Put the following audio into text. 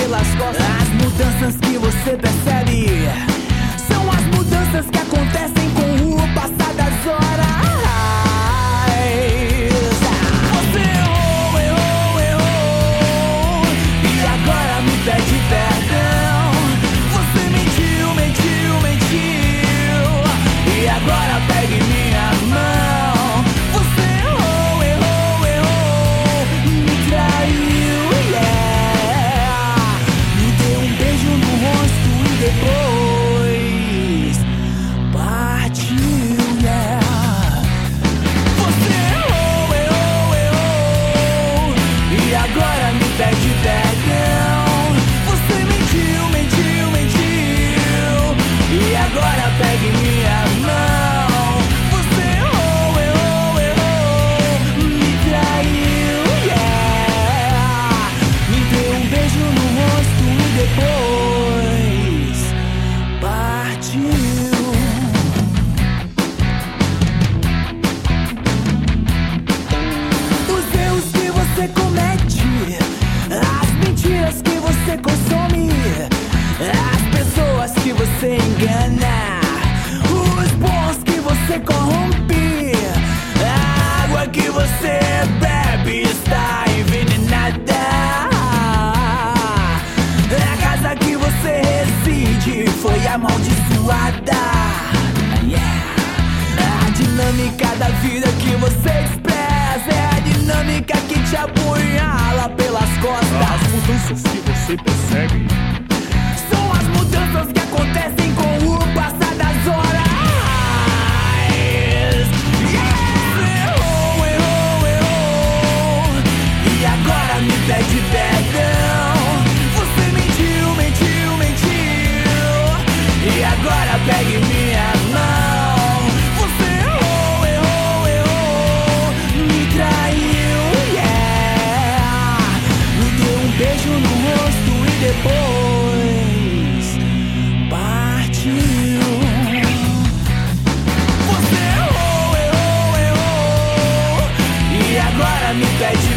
pelas costas. As mudanças que você percebe são as mudanças que acontecem com o passar das horas. Você errou, e agora me pede perdão. Você mentiu, e agora pegue minha mão. Você errou, me traiu, yeah. Me deu um beijo no rosto e depois partiu, yeah. Você errou, e agora me pede perdão. Você mentiu, e agora pegue minha mão. Você errou, me traiu, yeah. Me deu um beijo no rosto e depois partiu. Os erros que você comete, as mentiras que você consome, as pessoas que você engana, os bons que você corrompe, a água que você bebe está envenenada, a casa que você reside foi amaldiçoada, yeah. A dinâmica da vida que você expressa é a dinâmica que te apunhala pelas costas. As mudanças que você percebe são as mudanças que acontecem com o passar das horas. Yeah. Errou, e agora me pede perdão. Você mentiu, e agora pegue minha mão. Você errou, me traiu, yeah. Me deu um beijo no rosto e depois partiu. Você errou, e agora me pede